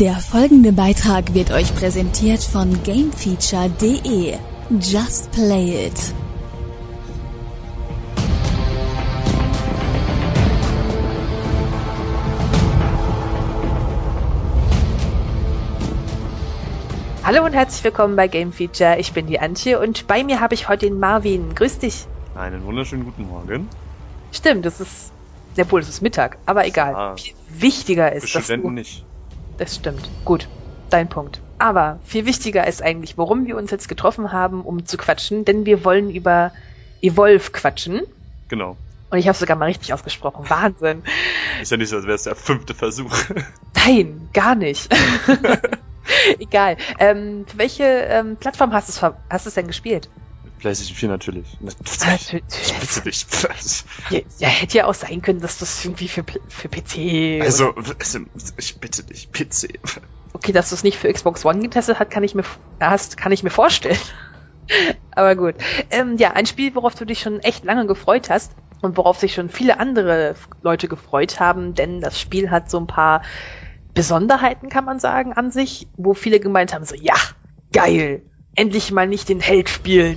Der folgende Beitrag wird euch präsentiert von Gamefeature.de. Just play it. Hallo und herzlich willkommen bei Gamefeature. Ich bin die Antje und bei mir habe ich heute den Marvin. Grüß dich. Einen wunderschönen guten Morgen. Stimmt, es ist Mittag, aber egal. Ja, viel wichtiger ist, für dass Studenten nicht. Das stimmt. Gut, dein Punkt. Aber viel wichtiger ist eigentlich, warum wir uns jetzt getroffen haben, um zu quatschen, denn wir wollen über Evolve quatschen. Genau. Und ich habe es sogar mal richtig ausgesprochen. Wahnsinn. Ist ja nicht so, als wäre es der 5. Versuch. Nein, gar nicht. Egal. Für welche Plattform hast du es denn gespielt? PlayStation 4 natürlich. Natürlich. Ich bitte dich. Ja, hätte ja auch sein können, dass das irgendwie für PC... Also, ich bitte dich, PC. Okay, dass du es nicht für Xbox One getestet hast, kann ich mir vorstellen. Aber gut. Ja, ein Spiel, worauf du dich schon echt lange gefreut hast und worauf sich schon viele andere Leute gefreut haben, denn das Spiel hat so ein paar Besonderheiten, kann man sagen, an sich, wo viele gemeint haben, so, ja, geil, endlich mal nicht den Held spielen.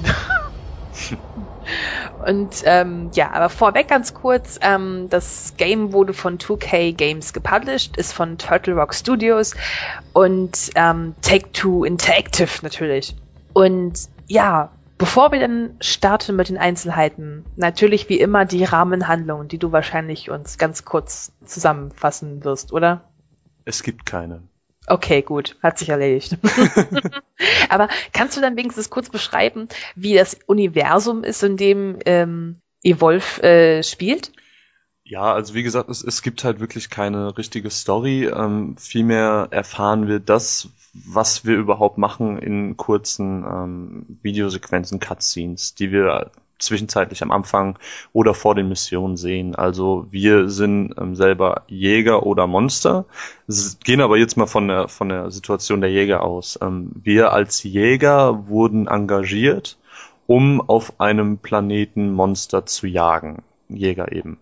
Und ja, aber vorweg ganz kurz, das Game wurde von 2K Games gepublished, ist von Turtle Rock Studios und Take-Two Interactive natürlich. Und ja, bevor wir dann starten mit den Einzelheiten, natürlich wie immer die Rahmenhandlung, die du wahrscheinlich uns ganz kurz zusammenfassen wirst, oder? Es gibt keine. Okay, gut, hat sich erledigt. Aber kannst du dann wenigstens kurz beschreiben, wie das Universum ist, in dem Evolve spielt? Ja, also wie gesagt, es gibt halt wirklich keine richtige Story. Vielmehr erfahren wir das, was wir überhaupt machen in kurzen Videosequenzen, Cutscenes, die wir zwischenzeitlich am Anfang oder vor den Missionen sehen. Also wir sind selber Jäger oder Monster, gehen aber jetzt mal von der Situation der Jäger aus. Wir als Jäger wurden engagiert, um auf einem Planeten Monster zu jagen. Jäger eben.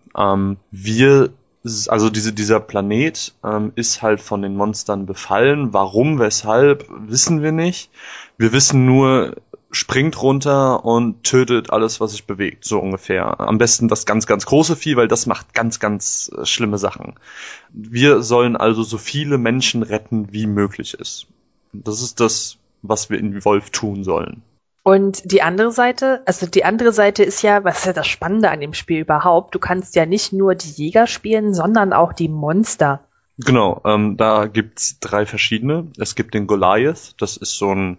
Dieser Planet ist halt von den Monstern befallen. Warum, weshalb, wissen wir nicht. Wir wissen nur, springt runter und tötet alles, was sich bewegt, so ungefähr. Am besten das ganz, ganz große Vieh, weil das macht ganz, ganz schlimme Sachen. Wir sollen also so viele Menschen retten, wie möglich ist. Das ist das, was wir in Evolve tun sollen. Und die andere Seite ist ja, was ist ja das Spannende an dem Spiel überhaupt, du kannst ja nicht nur die Jäger spielen, sondern auch die Monster. Genau, da gibt's 3 verschiedene. Es gibt den Goliath, das ist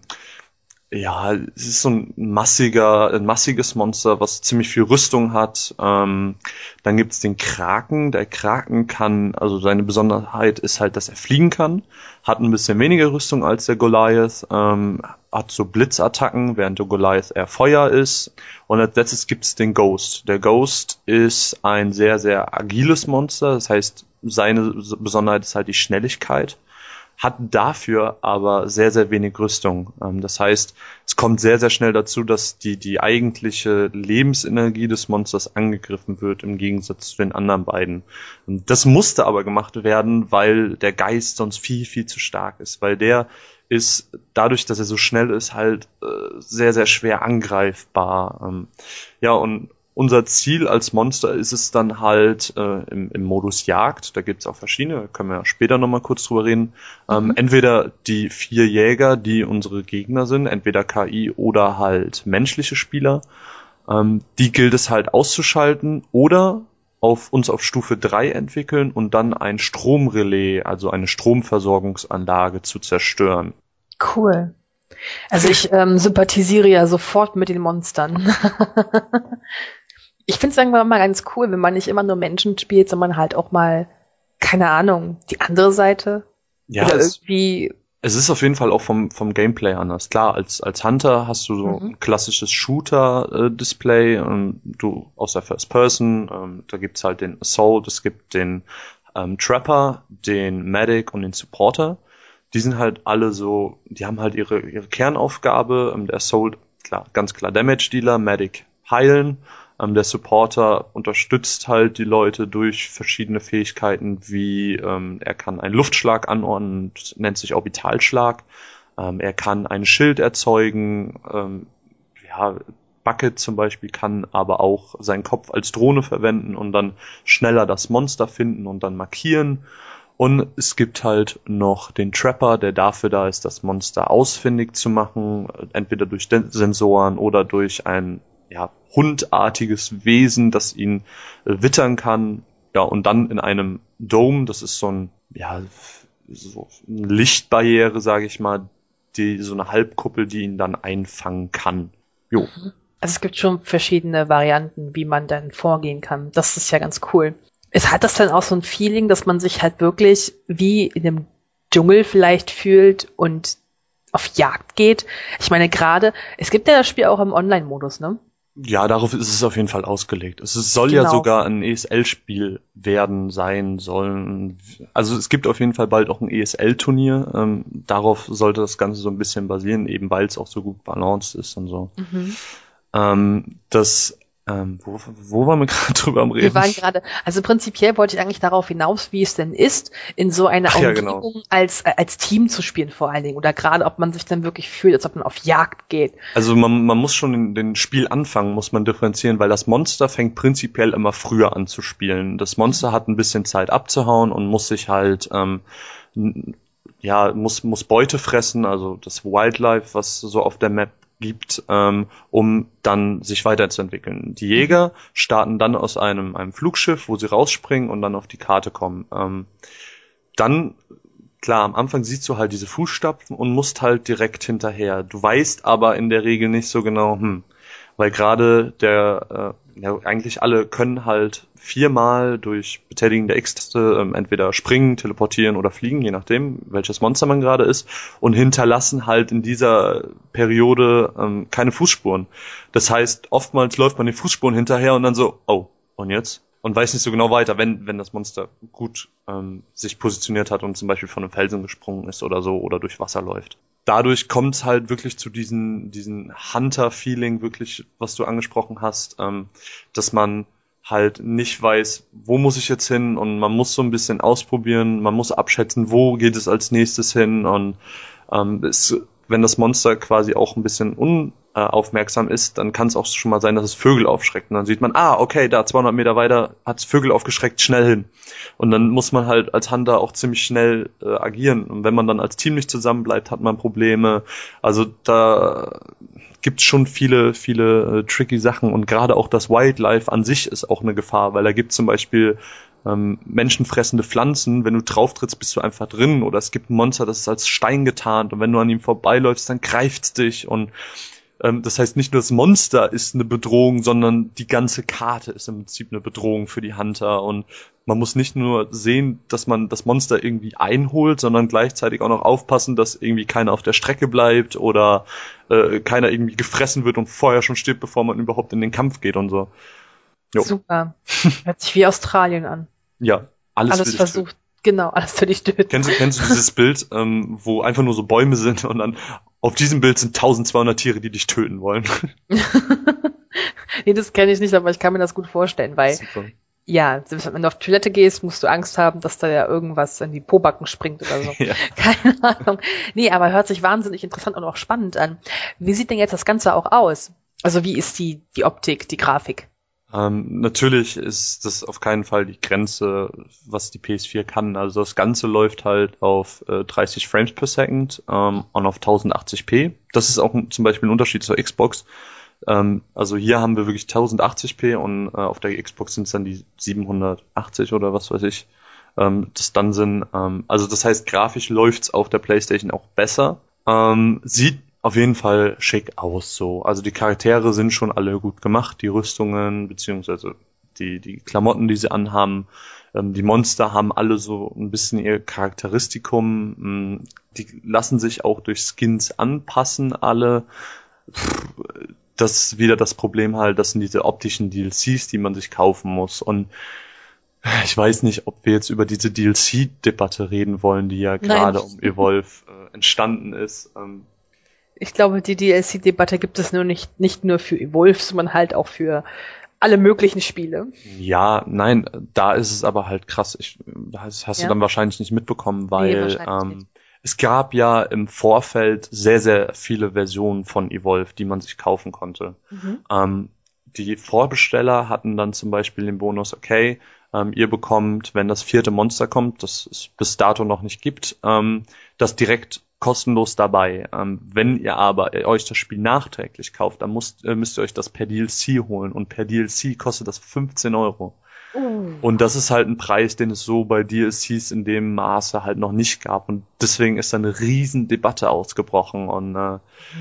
es ist so ein massiges Monster, was ziemlich viel Rüstung hat. Dann gibt's den Kraken. Der Kraken seine Besonderheit ist halt, dass er fliegen kann. Hat ein bisschen weniger Rüstung als der Goliath. Hat so Blitzattacken, während der Goliath eher Feuer ist. Und als letztes gibt's den Ghost. Der Ghost ist ein sehr, sehr agiles Monster. Das heißt, seine Besonderheit ist halt die Schnelligkeit. Hat dafür aber sehr, sehr wenig Rüstung. Das heißt, es kommt sehr, sehr schnell dazu, dass die eigentliche Lebensenergie des Monsters angegriffen wird, im Gegensatz zu den anderen beiden. Und das musste aber gemacht werden, weil der Geist sonst viel, viel zu stark ist. Weil der ist, dadurch, dass er so schnell ist, halt sehr, sehr schwer angreifbar. Und unser Ziel als Monster ist es dann halt im Modus Jagd, da gibt's auch verschiedene, da können wir ja später nochmal kurz drüber reden, entweder die 4 Jäger, die unsere Gegner sind, entweder KI oder halt menschliche Spieler, die gilt es halt auszuschalten oder uns auf Stufe 3 entwickeln und dann ein Stromrelais, also eine Stromversorgungsanlage zu zerstören. Cool. Also ich sympathisiere ja sofort mit den Monstern. Ich finde es irgendwann mal ganz cool, wenn man nicht immer nur Menschen spielt, sondern halt auch mal, keine Ahnung, die andere Seite. Ja, oder irgendwie. Es ist auf jeden Fall auch vom Gameplay anders. Klar, als Hunter hast du so ein klassisches Shooter-Display, du aus der First Person, da gibt's halt den Assault, es gibt den Trapper, den Medic und den Supporter. Die sind halt alle so, die haben halt ihre Kernaufgabe, der Assault, klar, ganz klar Damage-Dealer, Medic heilen, Der Supporter unterstützt halt die Leute durch verschiedene Fähigkeiten, wie er kann einen Luftschlag anordnen, nennt sich Orbitalschlag. Er kann ein Schild erzeugen. Bucket zum Beispiel kann aber auch seinen Kopf als Drohne verwenden und dann schneller das Monster finden und dann markieren. Und es gibt halt noch den Trapper, der dafür da ist, das Monster ausfindig zu machen, entweder durch Sensoren oder durch ein hundartiges Wesen, das ihn wittern kann. Ja, und dann in einem Dome, das ist so eine Lichtbarriere, sage ich mal, so eine Halbkuppel, die ihn dann einfangen kann. Jo. Also es gibt schon verschiedene Varianten, wie man dann vorgehen kann. Das ist ja ganz cool. Hat das dann auch so ein Feeling, dass man sich halt wirklich wie in einem Dschungel vielleicht fühlt und auf Jagd geht? Ich meine gerade, es gibt ja das Spiel auch im Online-Modus, ne? Ja, darauf ist es auf jeden Fall ausgelegt. Es soll ja sogar ein ESL-Spiel sein sollen. Also es gibt auf jeden Fall bald auch ein ESL-Turnier. Darauf sollte das Ganze so ein bisschen basieren, eben weil es auch so gut balanced ist und so. Wo waren wir gerade drüber am Reden? Wir waren gerade, also prinzipiell wollte ich eigentlich darauf hinaus, wie es denn ist, in so einer Umgebung als Team zu spielen vor allen Dingen. Oder gerade, ob man sich dann wirklich fühlt, als ob man auf Jagd geht. Also man muss schon in den Spielanfang, muss man differenzieren, weil das Monster fängt prinzipiell immer früher an zu spielen. Das Monster hat ein bisschen Zeit abzuhauen und muss sich halt, muss Beute fressen, also das Wildlife, was so auf der Map gibt, um dann sich weiterzuentwickeln. Die Jäger starten dann aus einem Flugschiff, wo sie rausspringen und dann auf die Karte kommen. Dann, klar, am Anfang siehst du halt diese Fußstapfen und musst halt direkt hinterher. Du weißt aber in der Regel nicht so genau, weil gerade eigentlich alle können halt 4-mal durch Betätigen der X-Taste entweder springen, teleportieren oder fliegen, je nachdem, welches Monster man gerade ist, und hinterlassen halt in dieser Periode keine Fußspuren. Das heißt, oftmals läuft man den Fußspuren hinterher und dann so, oh, und jetzt? Und weiß nicht so genau weiter, wenn das Monster gut sich positioniert hat und zum Beispiel von einem Felsen gesprungen ist oder so oder durch Wasser läuft. Dadurch kommt es halt wirklich zu diesen Hunter-Feeling, wirklich, was du angesprochen hast, dass man halt nicht weiß, wo muss ich jetzt hin, und man muss so ein bisschen ausprobieren, man muss abschätzen, wo geht es als nächstes hin, und wenn das Monster quasi auch ein bisschen unaufmerksam ist, dann kann es auch schon mal sein, dass es Vögel aufschreckt. Und dann sieht man, okay, da 200 Meter weiter hat es Vögel aufgeschreckt, schnell hin. Und dann muss man halt als Hunter auch ziemlich schnell agieren. Und wenn man dann als Team nicht zusammenbleibt, hat man Probleme. Also da gibt's schon viele tricky Sachen. Und gerade auch das Wildlife an sich ist auch eine Gefahr, weil da gibt's zum Beispiel menschenfressende Pflanzen, wenn du drauf trittst, bist du einfach drin, oder es gibt ein Monster, das ist als Stein getarnt, und wenn du an ihm vorbeiläufst, dann greift's dich, und das heißt, nicht nur das Monster ist eine Bedrohung, sondern die ganze Karte ist im Prinzip eine Bedrohung für die Hunter, und man muss nicht nur sehen, dass man das Monster irgendwie einholt, sondern gleichzeitig auch noch aufpassen, dass irgendwie keiner auf der Strecke bleibt oder keiner irgendwie gefressen wird und vorher schon stirbt, bevor man überhaupt in den Kampf geht und so. Jo. Super. Hört sich wie Australien an. Ja, alles versucht. Genau, alles für dich töten. Kennst du dieses Bild, wo einfach nur so Bäume sind und dann auf diesem Bild sind 1200 Tiere, die dich töten wollen? Nee, das kenne ich nicht, aber ich kann mir das gut vorstellen, weil Super. Ja, selbst wenn du auf Toilette gehst, musst du Angst haben, dass da ja irgendwas in die Pobacken springt oder so. Ja. Keine Ahnung. Nee, aber hört sich wahnsinnig interessant und auch spannend an. Wie sieht denn jetzt das Ganze auch aus? Also wie ist die Optik, die Grafik? Natürlich ist das auf keinen Fall die Grenze, was die PS4 kann. Also das Ganze läuft halt auf 30 Frames per Second und auf 1080p. Das ist auch zum Beispiel ein Unterschied zur Xbox. Also hier haben wir wirklich 1080p und auf der Xbox sind es dann die 780 oder was weiß ich. Das dann sind, also das heißt, grafisch läuft's auf der PlayStation auch besser. Sieht auf jeden Fall schick aus, so. Also die Charaktere sind schon alle gut gemacht, die Rüstungen, beziehungsweise die Klamotten, die sie anhaben. Die Monster haben alle so ein bisschen ihr Charakteristikum. Die lassen sich auch durch Skins anpassen, alle. Das ist wieder das Problem halt, das sind diese optischen DLCs, die man sich kaufen muss. Und ich weiß nicht, ob wir jetzt über diese DLC-Debatte reden wollen, die ja gerade um Evolve entstanden ist. Ich glaube, die DLC-Debatte gibt es nur nicht nur für Evolve, sondern halt auch für alle möglichen Spiele. Ja, nein, da ist es aber halt krass. Das hast du dann wahrscheinlich nicht mitbekommen, weil es gab ja im Vorfeld sehr, sehr viele Versionen von Evolve, die man sich kaufen konnte. Die Vorbesteller hatten dann zum Beispiel den Bonus, okay, ihr bekommt, wenn das 4. Monster kommt, das es bis dato noch nicht gibt, das direkt kostenlos dabei. Wenn ihr aber euch das Spiel nachträglich kauft, dann müsst ihr euch das per DLC holen und per DLC kostet das 15 Euro. Und das ist halt ein Preis, den es so bei DLCs in dem Maße halt noch nicht gab und deswegen ist da eine riesen Debatte ausgebrochen und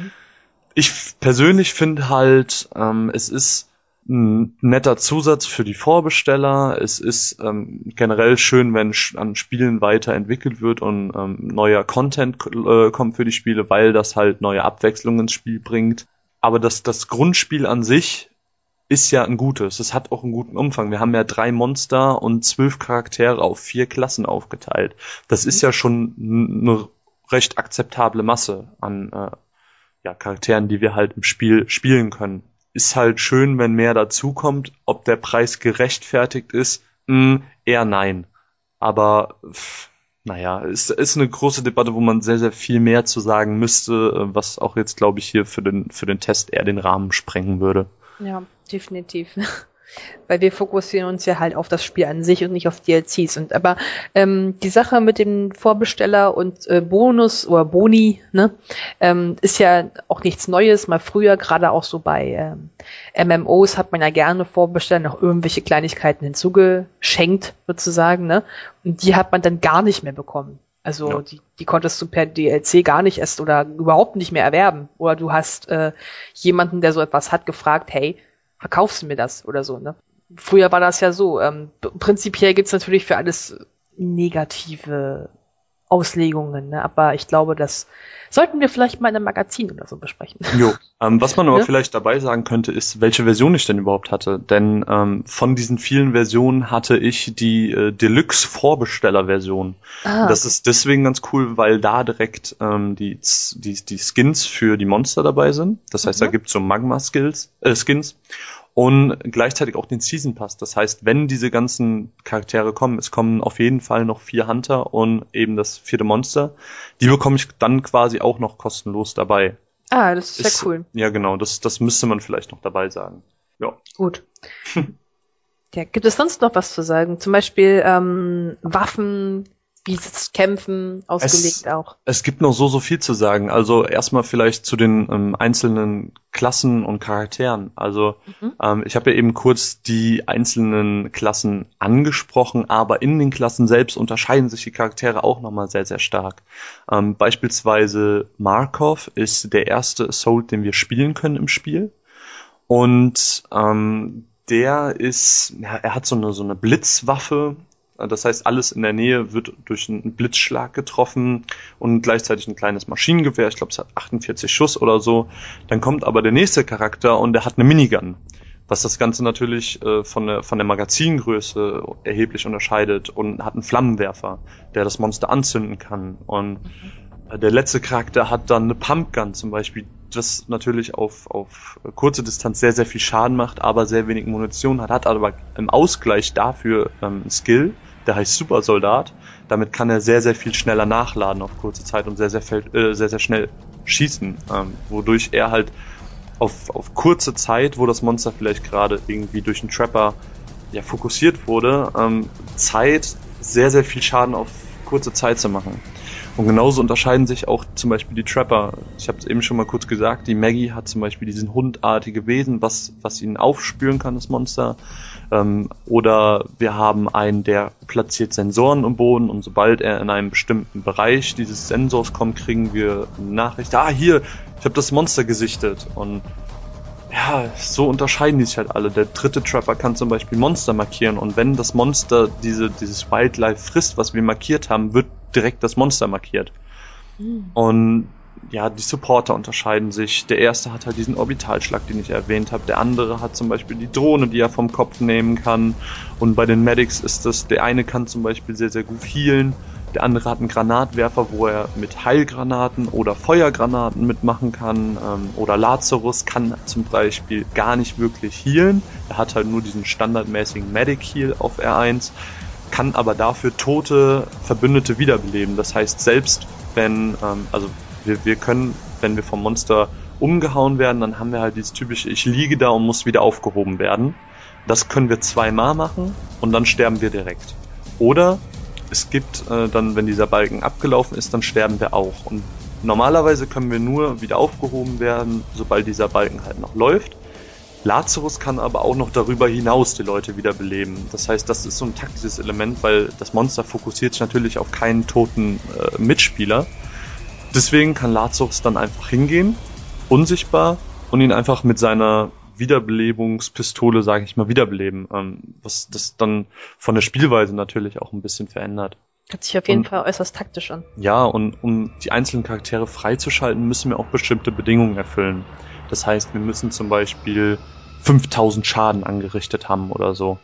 ich persönlich finde halt, es ist ein netter Zusatz für die Vorbesteller. Es ist generell schön, wenn an Spielen weiterentwickelt wird und neuer Content kommt für die Spiele, weil das halt neue Abwechslung ins Spiel bringt. Aber das Grundspiel an sich ist ja ein gutes. Es hat auch einen guten Umfang. Wir haben ja 3 Monster und 12 Charaktere auf 4 Klassen aufgeteilt. Das ist ja schon eine recht akzeptable Masse an Charakteren, die wir halt im Spiel spielen können. Ist halt schön, wenn mehr dazukommt. Ob der Preis gerechtfertigt ist, eher nein. Aber naja, es ist eine große Debatte, wo man sehr, sehr viel mehr zu sagen müsste, was auch jetzt, glaube ich, hier für den Test eher den Rahmen sprengen würde. Ja, definitiv. Weil wir fokussieren uns ja halt auf das Spiel an sich und nicht auf DLCs. Aber die Sache mit dem Vorbesteller und Bonus oder Boni, ne, ist ja auch nichts Neues. Mal früher, gerade auch so bei MMOs, hat man ja gerne Vorbestellen noch irgendwelche Kleinigkeiten hinzugeschenkt, sozusagen, ne? Und die hat man dann gar nicht mehr bekommen. Also die konntest du per DLC gar nicht erst oder überhaupt nicht mehr erwerben. Oder du hast jemanden, der so etwas hat, gefragt, hey, verkaufst du mir das oder so, ne? Früher war das ja so. Prinzipiell gibt's natürlich für alles negative Auslegungen, ne? Aber ich glaube, das sollten wir vielleicht mal in einem Magazin oder so besprechen. Jo. Was man aber vielleicht dabei sagen könnte, ist, welche Version ich denn überhaupt hatte. Denn von diesen vielen Versionen hatte ich die Deluxe-Vorbesteller-Version. Das ist deswegen ganz cool, weil da direkt die Skins für die Monster dabei sind. Das heißt, da gibt's so Magma-Skins. Und gleichzeitig auch den Season Pass. Das heißt, wenn diese ganzen Charaktere kommen, es kommen auf jeden Fall noch 4 Hunter und eben das 4. Monster. Die bekomme ich dann quasi auch noch kostenlos dabei. Das ist ja cool. Ja, genau. Das müsste man vielleicht noch dabei sagen. Ja. Gut. Ja, gibt es sonst noch was zu sagen? Zum Beispiel Waffen, wie das Kämpfen ausgelegt auch. Es gibt noch so viel zu sagen. Also erstmal vielleicht zu den einzelnen Klassen und Charakteren. Also ich habe ja eben kurz die einzelnen Klassen angesprochen, aber in den Klassen selbst unterscheiden sich die Charaktere auch nochmal sehr, sehr stark. Beispielsweise Markov ist der erste Assault, den wir spielen können im Spiel. Und der ist, ja, er hat so eine Blitzwaffe. Das heißt, alles in der Nähe wird durch einen Blitzschlag getroffen und gleichzeitig ein kleines Maschinengewehr. Ich glaube, es hat 48 Schuss oder so. Dann kommt aber der nächste Charakter und der hat eine Minigun, was das Ganze natürlich von der Magazingröße erheblich unterscheidet und hat einen Flammenwerfer, der das Monster anzünden kann. Und der letzte Charakter hat dann eine Pumpgun zum Beispiel, das natürlich auf kurze Distanz sehr, sehr viel Schaden macht, aber sehr wenig Munition hat aber im Ausgleich dafür einen Skill, der heißt Supersoldat. Damit kann er sehr, sehr viel schneller nachladen auf kurze Zeit und sehr, sehr schnell schießen, wodurch er halt auf kurze Zeit, wo das Monster vielleicht gerade irgendwie durch einen Trapper fokussiert wurde, Zeit, sehr, sehr viel Schaden auf kurze Zeit zu machen. Und genauso unterscheiden sich auch zum Beispiel die Trapper. Ich habe es eben schon mal kurz gesagt, die Maggie hat zum Beispiel diesen hundartige Wesen, was ihn aufspüren kann, das Monster. Oder wir haben einen, der platziert Sensoren im Boden und sobald er in einem bestimmten Bereich dieses Sensors kommt, kriegen wir eine Nachricht, hier, ich habe das Monster gesichtet. Und ja, so unterscheiden die sich halt alle. Der dritte Trapper kann zum Beispiel Monster markieren und wenn das Monster dieses Wildlife frisst, was wir markiert haben, wird direkt das Monster markiert. Und ja, die Supporter unterscheiden sich. Der erste hat halt diesen Orbitalschlag, den ich erwähnt habe. Der andere hat zum Beispiel die Drohne, die er vom Kopf nehmen kann. Und bei den Medics ist das, der eine kann zum Beispiel sehr, sehr gut healen. Der andere hat einen Granatwerfer, wo er mit Heilgranaten oder Feuergranaten mitmachen kann. Oder Lazarus kann zum Beispiel gar nicht wirklich healen. Er hat halt nur diesen standardmäßigen Medic-Heal auf R1, kann aber dafür tote Verbündete wiederbeleben. Das heißt, selbst wenn, wir können, wenn wir vom Monster umgehauen werden, dann haben wir halt dieses typische, ich liege da und muss wieder aufgehoben werden. Das können wir 2-mal machen und dann sterben wir direkt. Oder es gibt dann, wenn dieser Balken abgelaufen ist, dann sterben wir auch. Und normalerweise können wir nur wieder aufgehoben werden, sobald dieser Balken halt noch läuft. Lazarus kann aber auch noch darüber hinaus die Leute wiederbeleben. Das heißt, das ist so ein taktisches Element, weil das Monster fokussiert sich natürlich auf keinen toten Mitspieler. Deswegen kann Lazarus dann einfach hingehen, unsichtbar, und ihn einfach mit seiner Wiederbelebungspistole, sage ich mal, wiederbeleben. Was das dann von der Spielweise natürlich auch ein bisschen verändert. Hört sich auf jeden Fall äußerst taktisch an. Ja, und um die einzelnen Charaktere freizuschalten, müssen wir auch bestimmte Bedingungen erfüllen. Das heißt, wir müssen zum Beispiel 5000 Schaden angerichtet haben oder so.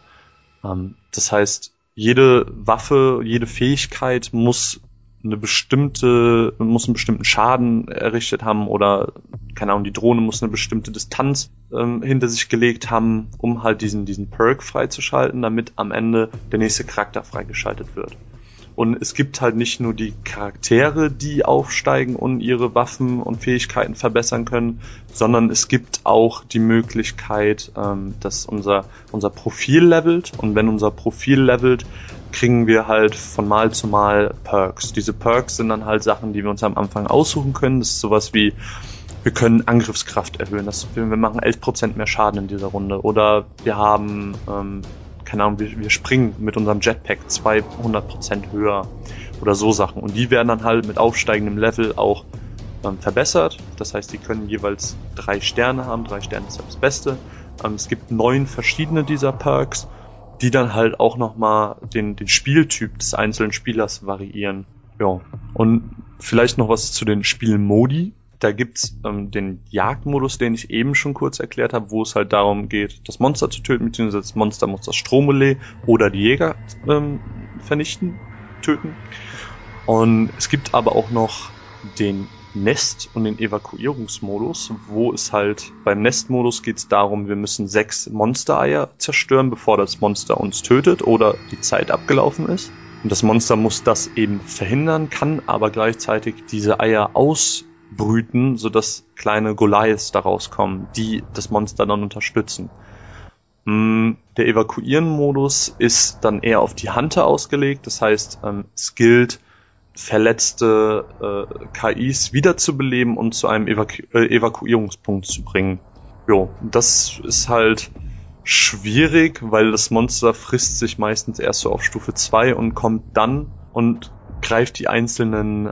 Das heißt, jede Waffe, jede Fähigkeit muss einen bestimmten Schaden errichtet haben oder, keine Ahnung, die Drohne muss eine bestimmte Distanz hinter sich gelegt haben, um halt diesen Perk freizuschalten, damit am Ende der nächste Charakter freigeschaltet wird. Und es gibt halt nicht nur die Charaktere, die aufsteigen und ihre Waffen und Fähigkeiten verbessern können, sondern es gibt auch die Möglichkeit, dass unser Profil levelt. Und wenn unser Profil levelt, kriegen wir halt von Mal zu Mal Perks. Diese Perks sind dann halt Sachen, die wir uns am Anfang aussuchen können. Das ist sowas wie, wir können Angriffskraft erhöhen. Wir machen 11% mehr Schaden in dieser Runde. Oder wir haben, keine Ahnung, wir springen mit unserem Jetpack 200% höher. Oder so Sachen. Und die werden dann halt mit aufsteigendem Level auch verbessert. Das heißt, die können jeweils 3 Sterne haben. 3 Sterne ist das Beste. Es gibt 9 verschiedene dieser Perks, die dann halt auch nochmal den Spieltyp des einzelnen Spielers variieren. Ja. Und vielleicht noch was zu den Spielmodi. Da gibt's den Jagdmodus, den ich eben schon kurz erklärt habe, wo es halt darum geht, das Monster zu töten, beziehungsweise das Monster muss das Stromrelais oder die Jäger töten. Und es gibt aber auch noch den Nest- und den Evakuierungsmodus, wo es halt beim Nestmodus geht es darum, wir müssen 6 Monstereier zerstören, bevor das Monster uns tötet oder die Zeit abgelaufen ist. Und das Monster muss das eben verhindern, kann aber gleichzeitig diese Eier ausbrüten, sodass kleine Goliaths daraus kommen, die das Monster dann unterstützen. Der Evakuieren-Modus ist dann eher auf die Hunter ausgelegt, das heißt, es gilt, verletzte KIs wiederzubeleben und zu einem Evakuierungspunkt zu bringen. Jo, das ist halt schwierig, weil das Monster frisst sich meistens erst so auf Stufe 2 und kommt dann und greift die einzelnen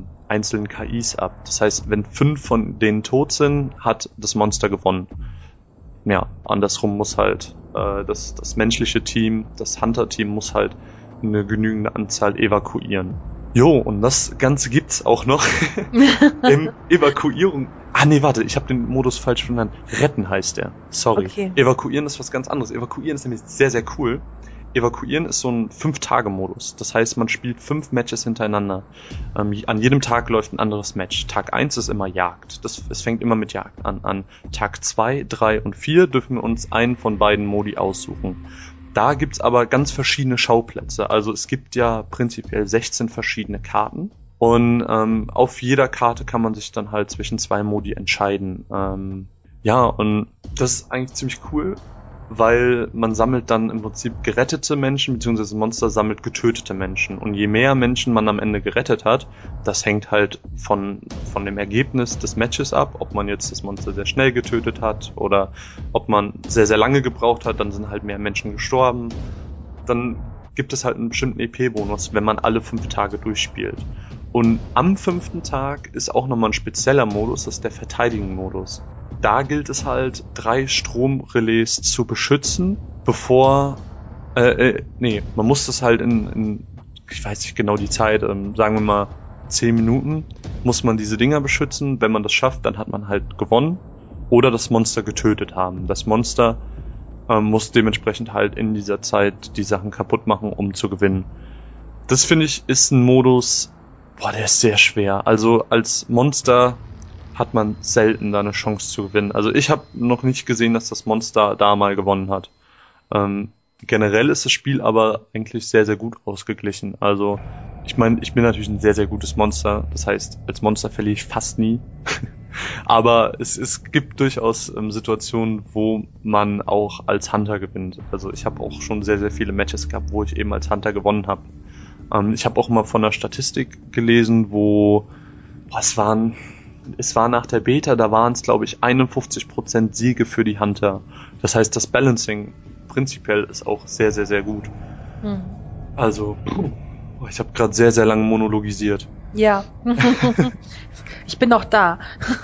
KIs ab. Das heißt, wenn 5 von denen tot sind, hat das Monster gewonnen. Ja, andersrum muss halt das menschliche Team, das Hunter-Team muss halt eine genügende Anzahl evakuieren. Jo, und das Ganze gibt's auch noch im Evakuierung. Ich habe den Modus falsch verstanden. Retten heißt der. Sorry. Okay. Evakuieren ist was ganz anderes. Evakuieren ist nämlich sehr, sehr cool. Evakuieren ist so ein 5-Tage-Modus. Das heißt, man spielt 5 Matches hintereinander. An jedem Tag läuft ein anderes Match. Tag 1 ist immer Jagd. Es fängt immer mit Jagd an. An Tag 2, 3 und 4 dürfen wir uns einen von beiden Modi aussuchen. Da gibt's aber ganz verschiedene Schauplätze. Also es gibt ja prinzipiell 16 verschiedene Karten. Und auf jeder Karte kann man sich dann halt zwischen 2 Modi entscheiden. Und das ist eigentlich ziemlich cool, weil man sammelt dann im Prinzip gerettete Menschen, beziehungsweise das Monster sammelt getötete Menschen. Und je mehr Menschen man am Ende gerettet hat, das hängt halt von dem Ergebnis des Matches ab, ob man jetzt das Monster sehr schnell getötet hat oder ob man sehr, sehr lange gebraucht hat, dann sind halt mehr Menschen gestorben. Dann gibt es halt einen bestimmten EP-Bonus, wenn man alle 5 Tage durchspielt. Und am 5. Tag ist auch nochmal ein spezieller Modus, das ist der Verteidigen-Modus. Da gilt es halt, 3 Stromrelais zu beschützen, bevor, man muss das halt in ich weiß nicht genau die Zeit, sagen wir mal 10 Minuten, muss man diese Dinger beschützen. Wenn man das schafft, dann hat man halt gewonnen oder das Monster getötet haben. Das Monster muss dementsprechend halt in dieser Zeit die Sachen kaputt machen, um zu gewinnen. das finde ich ist ein Modus, der ist sehr schwer. Also als Monster hat man selten da eine Chance zu gewinnen. Also ich habe noch nicht gesehen, dass das Monster da mal gewonnen hat. Generell ist das Spiel aber eigentlich sehr, sehr gut ausgeglichen. Also ich meine, ich bin natürlich ein sehr, sehr gutes Monster. Das heißt, als Monster verliere ich fast nie. Aber es gibt durchaus Situationen, wo man auch als Hunter gewinnt. Also ich habe auch schon sehr, sehr viele Matches gehabt, wo ich eben als Hunter gewonnen habe. Ich habe auch mal von der Statistik gelesen, wo es war nach der Beta, da waren es, glaube ich, 51% Siege für die Hunter. Das heißt, das Balancing prinzipiell ist auch sehr, sehr, sehr gut. Also, ich habe gerade sehr, sehr lange monologisiert. Ja. Ich bin noch da.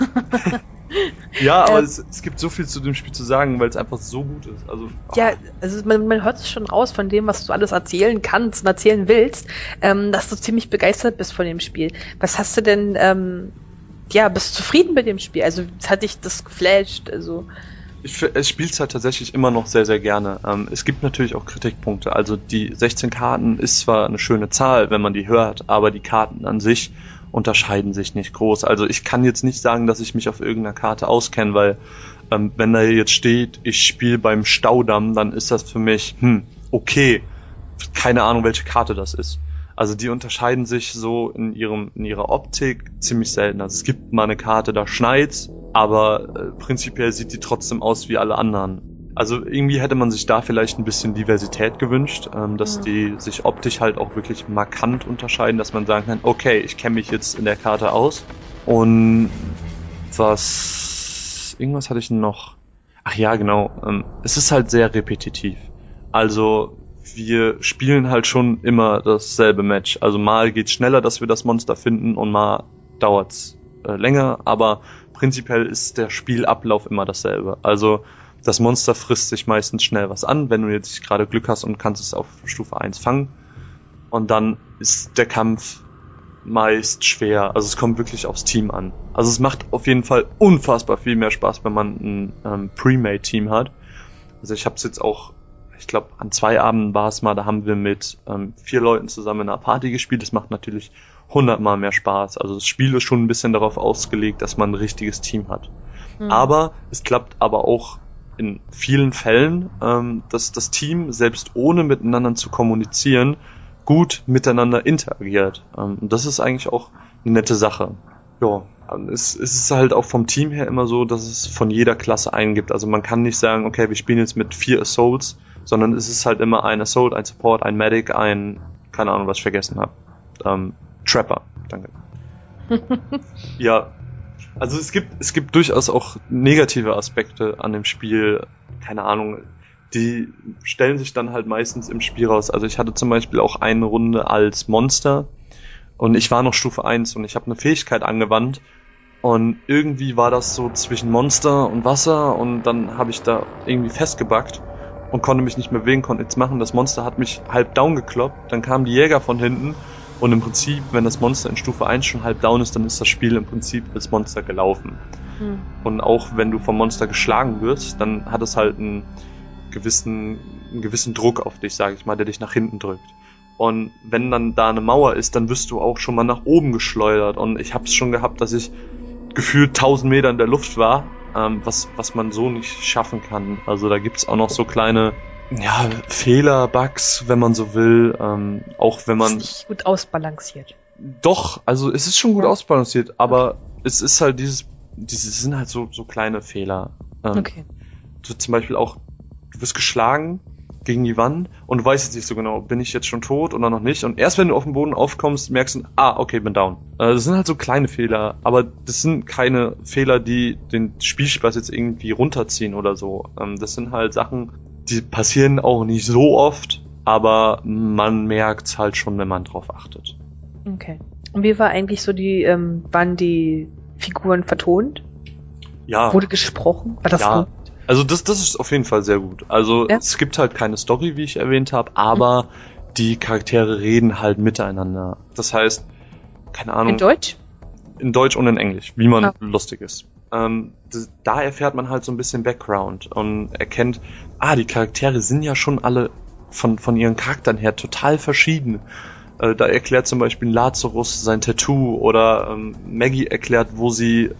Ja, aber es gibt so viel zu dem Spiel zu sagen, weil es einfach so gut ist. Also, ja, also man hört es schon raus von dem, was du alles erzählen kannst und erzählen willst, dass du ziemlich begeistert bist von dem Spiel. Was hast du denn, bist du zufrieden mit dem Spiel? Also hat dich das geflasht? Also ich spiele es halt tatsächlich immer noch sehr, sehr gerne. Es gibt natürlich auch Kritikpunkte. Also die 16 Karten ist zwar eine schöne Zahl, wenn man die hört, aber die Karten an sich unterscheiden sich nicht groß. Also ich kann jetzt nicht sagen, dass ich mich auf irgendeiner Karte auskenne, weil wenn da jetzt steht, ich spiele beim Staudamm, dann ist das für mich, okay, keine Ahnung, welche Karte das ist. Also die unterscheiden sich so in ihrer Optik ziemlich selten. Also es gibt mal eine Karte, da schneit's, aber prinzipiell sieht die trotzdem aus wie alle anderen. Also irgendwie hätte man sich da vielleicht ein bisschen Diversität gewünscht, dass die sich optisch halt auch wirklich markant unterscheiden, dass man sagen kann, okay, ich kenne mich jetzt in der Karte aus. Und irgendwas hatte ich noch. Ach ja, genau. Es ist halt sehr repetitiv. Also wir spielen halt schon immer dasselbe Match. Also mal geht's schneller, dass wir das Monster finden und mal dauert's länger, aber prinzipiell ist der Spielablauf immer dasselbe. Also das Monster frisst sich meistens schnell was an, wenn du jetzt gerade Glück hast und kannst es auf Stufe 1 fangen. Und dann ist der Kampf meist schwer. Also es kommt wirklich aufs Team an. Also es macht auf jeden Fall unfassbar viel mehr Spaß, wenn man ein Pre-Made-Team hat. Also ich habe es jetzt auch, ich glaube an 2 Abenden war es mal, da haben wir mit 4 Leuten zusammen in einer Party gespielt. Das macht natürlich 100-mal mehr Spaß. Also das Spiel ist schon ein bisschen darauf ausgelegt, dass man ein richtiges Team hat. Aber es klappt aber auch in vielen Fällen, dass das Team, selbst ohne miteinander zu kommunizieren, gut miteinander interagiert. Und das ist eigentlich auch eine nette Sache. Ja, es ist halt auch vom Team her immer so, dass es von jeder Klasse einen gibt. Also man kann nicht sagen, okay, wir spielen jetzt mit 4 Assaults, sondern es ist halt immer ein Assault, ein Support, ein Medic, keine Ahnung, was ich vergessen habe. Trapper, danke. Ja, also es gibt durchaus auch negative Aspekte an dem Spiel, keine Ahnung, die stellen sich dann halt meistens im Spiel raus. Also ich hatte zum Beispiel auch eine Runde als Monster und ich war noch Stufe 1 und ich habe eine Fähigkeit angewandt und irgendwie war das so zwischen Monster und Wasser und dann habe ich da irgendwie festgebackt und konnte mich nicht mehr bewegen, konnte nichts machen. Das Monster hat mich halb down gekloppt, dann kamen die Jäger von hinten. Und im Prinzip, wenn das Monster in Stufe 1 schon halb down ist, dann ist das Spiel im Prinzip als Monster gelaufen. Und auch wenn du vom Monster geschlagen wirst, dann hat es halt einen gewissen Druck auf dich, sage ich mal, der dich nach hinten drückt. Und wenn dann da eine Mauer ist, dann wirst du auch schon mal nach oben geschleudert. Und ich habe es schon gehabt, dass ich gefühlt 1000 Meter in der Luft war, was man so nicht schaffen kann. Also da gibt's auch noch so kleine Fehler, Bugs, wenn man so will, auch wenn man... Das ist nicht gut ausbalanciert. Doch, also es ist schon gut ausbalanciert, aber es ist halt diese sind halt so kleine Fehler. Okay. So zum Beispiel auch, du wirst geschlagen gegen die Wand und du weißt jetzt nicht so genau, bin ich jetzt schon tot oder noch nicht, und erst wenn du auf dem Boden aufkommst, merkst du, okay, bin down. Das sind halt so kleine Fehler, aber das sind keine Fehler, die den Spielspaß jetzt irgendwie runterziehen oder so. Das sind halt Sachen, die passieren auch nicht so oft, aber man merkt's halt schon, wenn man drauf achtet. Okay. Und wie war eigentlich so waren die Figuren vertont? Ja. Wurde gesprochen? War das gut? Also das ist auf jeden Fall sehr gut. Also es gibt halt keine Story, wie ich erwähnt habe, aber die Charaktere reden halt miteinander. Das heißt, keine Ahnung. In Deutsch? In Deutsch und in Englisch, wie man lustig ist. Da erfährt man halt so ein bisschen Background und erkennt, die Charaktere sind ja schon alle von ihren Charakteren her total verschieden. Da erklärt zum Beispiel Lazarus sein Tattoo oder Maggie erklärt, wo sie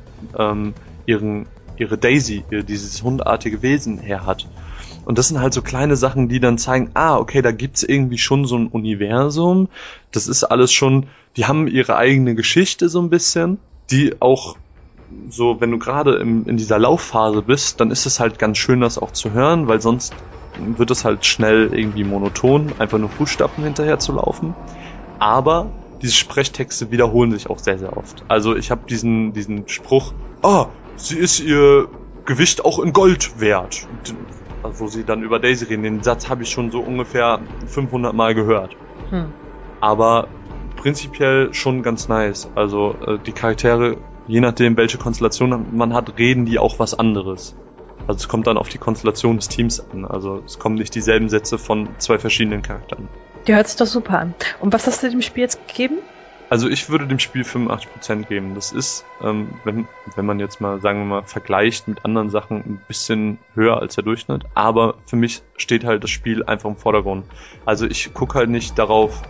ihre Daisy, dieses hundartige Wesen her hat. Und das sind halt so kleine Sachen, die dann zeigen, okay, da gibt's irgendwie schon so ein Universum. Das ist alles schon, die haben ihre eigene Geschichte so ein bisschen, die auch so, wenn du gerade in dieser Laufphase bist, dann ist es halt ganz schön, das auch zu hören, weil sonst wird es halt schnell irgendwie monoton, einfach nur Fußstapfen hinterher zu laufen. Aber diese Sprechtexte wiederholen sich auch sehr, sehr oft. Also ich habe diesen Spruch, sie ist ihr Gewicht auch in Gold wert. Also wo sie dann über Daisy reden, den Satz habe ich schon so ungefähr 500 Mal gehört. Aber prinzipiell schon ganz nice. Also die Charaktere, je nachdem welche Konstellation man hat, reden die auch was anderes. Also es kommt dann auf die Konstellation des Teams an. Also es kommen nicht dieselben Sätze von 2 verschiedenen Charakteren. Die hört sich doch super an. Und was hast du dem Spiel jetzt gegeben? Also ich würde dem Spiel 85% geben. Das ist, wenn man jetzt mal, sagen wir mal, vergleicht mit anderen Sachen, ein bisschen höher als der Durchschnitt. Aber für mich steht halt das Spiel einfach im Vordergrund. Also ich gucke halt nicht darauf,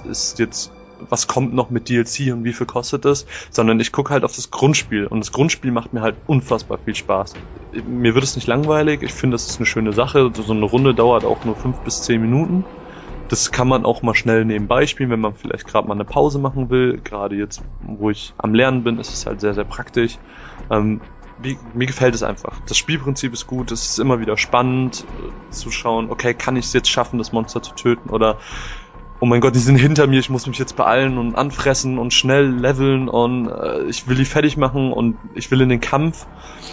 was kommt noch mit DLC und wie viel kostet es, sondern ich gucke halt auf das Grundspiel. Und das Grundspiel macht mir halt unfassbar viel Spaß. Mir wird es nicht langweilig. Ich finde, das ist eine schöne Sache. So eine Runde dauert auch nur 5 bis 10 Minuten. Das kann man auch mal schnell nebenbei spielen, wenn man vielleicht gerade mal eine Pause machen will. Gerade jetzt, wo ich am Lernen bin, ist es halt sehr, sehr praktisch. Mir gefällt es einfach. Das Spielprinzip ist gut, es ist immer wieder spannend zu schauen, okay, kann ich es jetzt schaffen, das Monster zu töten? Oder, oh mein Gott, die sind hinter mir, ich muss mich jetzt beeilen und anfressen und schnell leveln und ich will die fertig machen und ich will in den Kampf.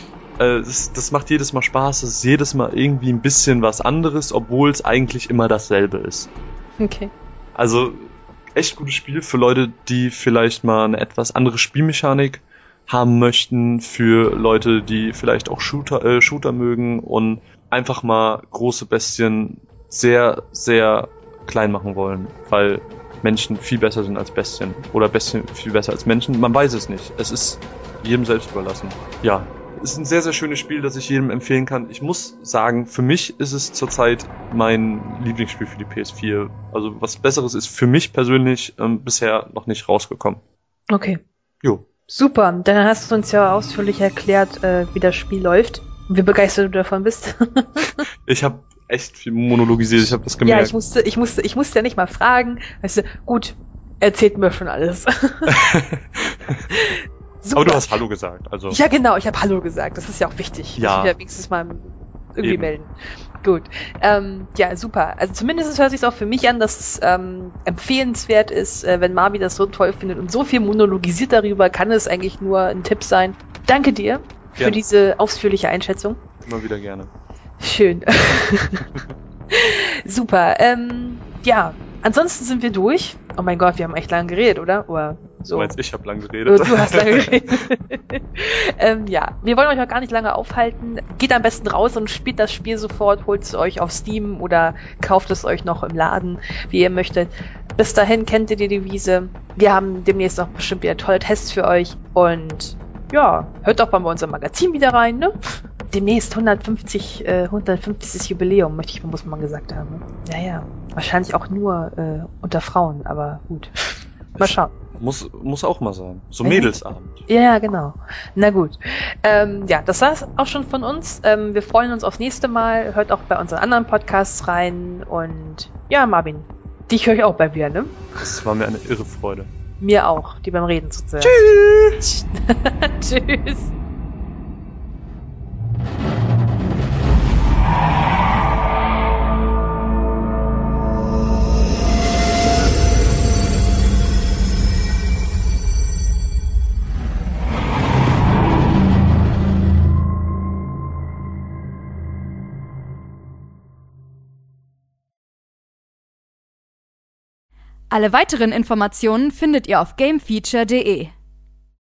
Das macht jedes Mal Spaß, es ist jedes Mal irgendwie ein bisschen was anderes, obwohl es eigentlich immer dasselbe ist. Okay. Also echt gutes Spiel für Leute, die vielleicht mal eine etwas andere Spielmechanik haben möchten, für Leute, die vielleicht auch Shooter mögen und einfach mal große Bestien sehr, sehr klein machen wollen, weil Menschen viel besser sind als Bestien oder Bestien viel besser als Menschen. Man weiß es nicht. Es ist jedem selbst überlassen. Ja. Es ist ein sehr, sehr schönes Spiel, das ich jedem empfehlen kann. Ich muss sagen, für mich ist es zurzeit mein Lieblingsspiel für die PS4. Also was Besseres ist für mich persönlich bisher noch nicht rausgekommen. Okay. Jo. Super, dann hast du uns ja ausführlich erklärt, wie das Spiel läuft und wie begeistert du davon bist. Ich habe echt viel monologisiert, ich habe das gemerkt. Ja, ich musste ja nicht mal fragen. Weißt du, gut, erzählt mir schon alles. Super. Aber du hast Hallo gesagt, also. Ja, genau, ich habe Hallo gesagt. Das ist ja auch wichtig. Ja. Ich will ja wenigstens mal irgendwie melden. Gut. Ja, super. Also zumindest hört es sich auch für mich an, dass es empfehlenswert ist, wenn Marvi das so toll findet und so viel monologisiert darüber, kann es eigentlich nur ein Tipp sein. Danke dir für diese ausführliche Einschätzung. Immer wieder gerne. Schön. Super. Ja, ansonsten sind wir durch. Oh mein Gott, wir haben echt lange geredet, oder so. Du meinst, ich habe lange geredet. Du hast lange geredet. Ja, wir wollen euch auch gar nicht lange aufhalten. Geht am besten raus und spielt das Spiel sofort, holt es euch auf Steam oder kauft es euch noch im Laden, wie ihr möchtet. Bis dahin kennt ihr die Devise. Wir haben demnächst auch bestimmt wieder tolle Tests für euch. Und ja, hört doch mal bei unserem Magazin wieder rein, ne? Demnächst 150. Jubiläum, muss man gesagt haben. Ja. Wahrscheinlich auch nur unter Frauen, aber gut. Mal schauen. Muss auch mal sein. So Mädelsabend. Ja, genau. Na gut. Ja, das war's auch schon von uns. Wir freuen uns aufs nächste Mal. Hört auch bei unseren anderen Podcasts rein. Und ja, Marvin, dich höre ich auch bei mir, ne? Das war mir eine irre Freude. Mir auch, die beim Reden zuzuhören. Tschüss! Tschüss! Alle weiteren Informationen findet ihr auf gamefeature.de.